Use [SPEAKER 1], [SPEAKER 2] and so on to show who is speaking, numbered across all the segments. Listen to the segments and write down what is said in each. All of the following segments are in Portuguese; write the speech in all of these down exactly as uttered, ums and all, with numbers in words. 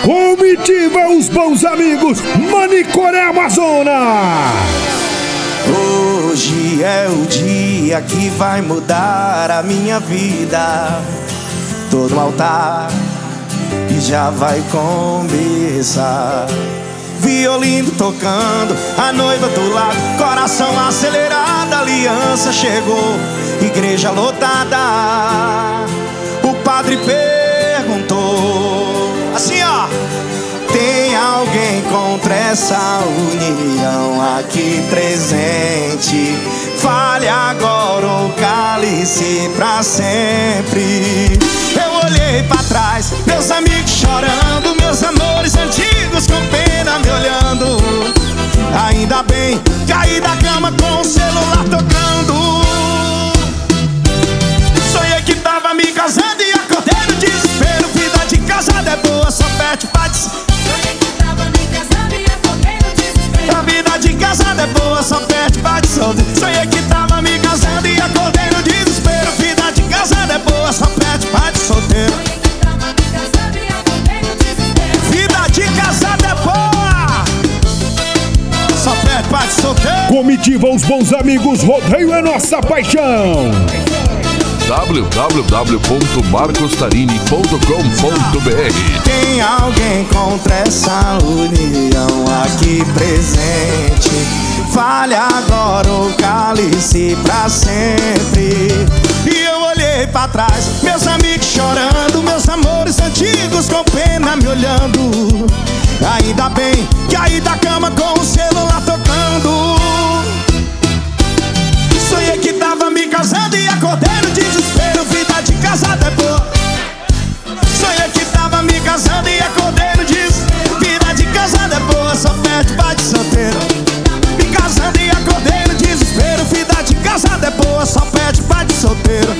[SPEAKER 1] Comitiva Os Bons Amigos, Manicoré, Amazonas.
[SPEAKER 2] Hoje é o dia que vai mudar a minha vida. Tô no altar e já vai começar. Violino tocando, a noiva do lado, coração acelerado, aliança chegou, igreja lotada. O padre perguntou assim, ó: tem alguém contra essa união aqui presente? Fale agora ou cale-se pra sempre. Eu olhei pra trás, meus amigos chorando, meus amores antigos com pena me olhando. Ainda bem, caí da cama com o celular tocando. Sonhei que tava me casando e acordei no desespero. Vida de casada é boa, só perde paz. A vida de casada é boa, só perde pai de solteiro. Sonhei que tava me casando e acordei no desespero. Vida de casada é boa, só perde pai de solteiro. Vida de casada é boa, só perde pai de solteiro.
[SPEAKER 1] Comitiva Os Bons Amigos, rodeio é nossa paixão.
[SPEAKER 3] w w w ponto marcos tarini ponto com ponto b r.
[SPEAKER 2] Tem alguém contra essa união aqui presente? Fale agora ou cale-se pra sempre. E eu olhei pra trás, meus amigos chorando, meus amores antigos com pena me olhando. Ainda bem que aí da cama com o celular tocando. Sonhei que tava me casando e acordei no desespero. Vida de casada é boa. Sonhei que tava me casando e acordei no desespero. Vida de casada é boa, só perde pai de solteiro. Me casando e acordei no desespero. Vida de casada é boa, só perde pai de solteiro.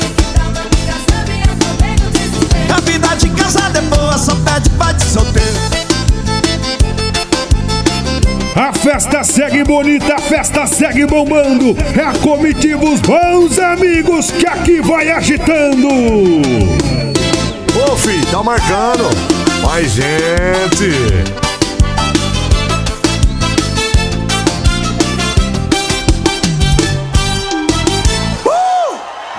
[SPEAKER 2] A vida de casada é boa, só perde pai de solteiro.
[SPEAKER 1] A festa segue bonita, a festa segue bombando. É a comitiva Os Bons Amigos que aqui vai agitando.
[SPEAKER 4] Ô, filho, tá marcando. Mais gente.